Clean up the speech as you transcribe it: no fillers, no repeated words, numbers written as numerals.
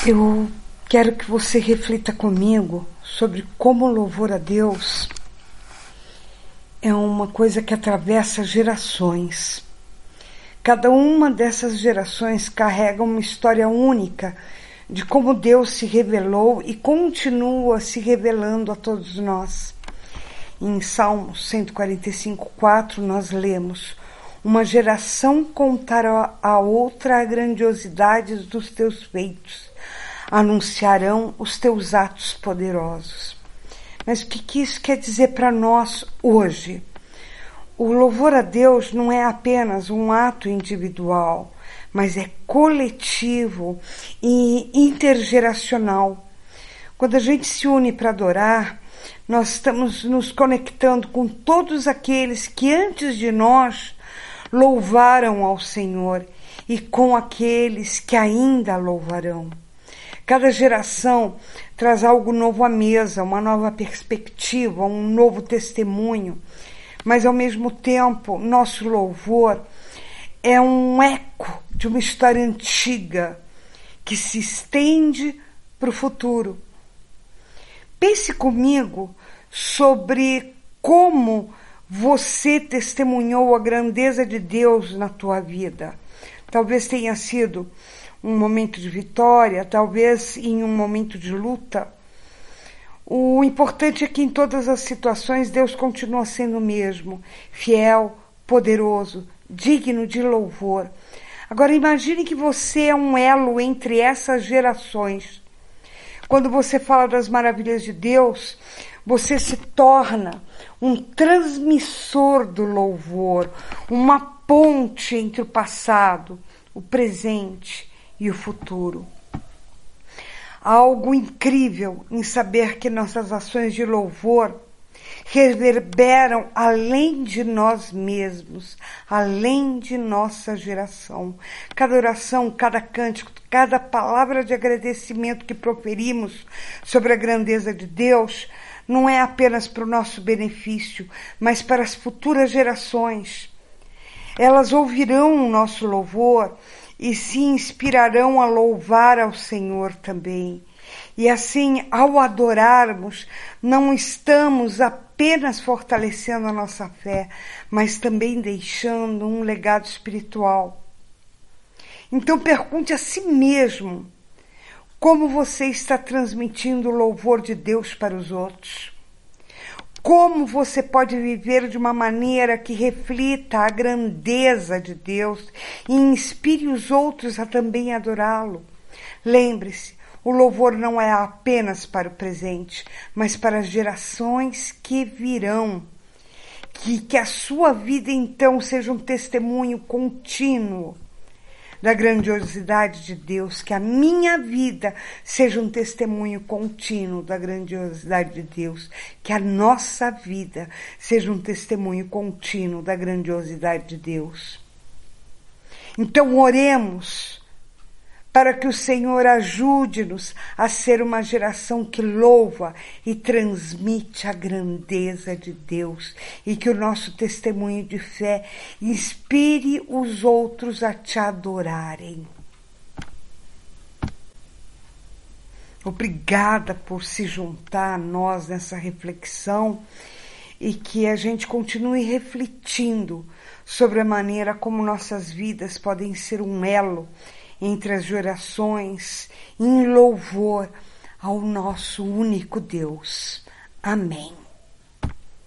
Eu quero que você reflita comigo sobre como o louvor a Deus é uma coisa que atravessa gerações. Cada uma dessas gerações carrega uma história única de como Deus se revelou e continua se revelando a todos nós. Em Salmos 145:4 nós lemos: uma geração contará a outra a grandiosidade dos teus feitos, anunciarão os teus atos poderosos. Mas o que isso quer dizer para nós hoje? O louvor a Deus não é apenas um ato individual, mas é coletivo e intergeracional. Quando a gente se une para adorar, nós estamos nos conectando com todos aqueles que antes de nós louvaram ao Senhor e com aqueles que ainda louvarão. Cada geração traz algo novo à mesa, uma nova perspectiva, um novo testemunho, mas ao mesmo tempo nosso louvor é um eco de uma história antiga que se estende para o futuro. Pense comigo sobre como você testemunhou a grandeza de Deus na tua vida. Talvez tenha sido um momento de vitória, talvez em um momento de luta. O importante é que em todas as situações Deus continua sendo o mesmo, fiel, poderoso, digno de louvor. Agora imagine que você é um elo entre essas gerações. Quando você fala das maravilhas de Deus, você se torna um transmissor do louvor, uma ponte entre o passado, o presente e o futuro. Há algo incrível em saber que nossas ações de louvor reverberam além de nós mesmos, além de nossa geração. Cada oração, cada cântico, cada palavra de agradecimento que proferimos sobre a grandeza de Deus não é apenas para o nosso benefício, mas para as futuras gerações. Elas ouvirão o nosso louvor e se inspirarão a louvar ao Senhor também. E assim, ao adorarmos, não estamos apenas fortalecendo a nossa fé, mas também deixando um legado espiritual. Então pergunte a si mesmo: como você está transmitindo o louvor de Deus para os outros? Como você pode viver de uma maneira que reflita a grandeza de Deus e inspire os outros a também adorá-lo? Lembre-se, o louvor não é apenas para o presente, mas para as gerações que virão. Que a sua vida, então, seja um testemunho contínuo da grandiosidade de Deus, que a minha vida seja um testemunho contínuo da grandiosidade de Deus, que a nossa vida seja um testemunho contínuo da grandiosidade de Deus. Então oremos para que o Senhor ajude-nos a ser uma geração que louva e transmite a grandeza de Deus e que o nosso testemunho de fé inspire os outros a te adorarem. Obrigada por se juntar a nós nessa reflexão e que a gente continue refletindo sobre a maneira como nossas vidas podem ser um elo entre as gerações, em louvor ao nosso único Deus. Amém.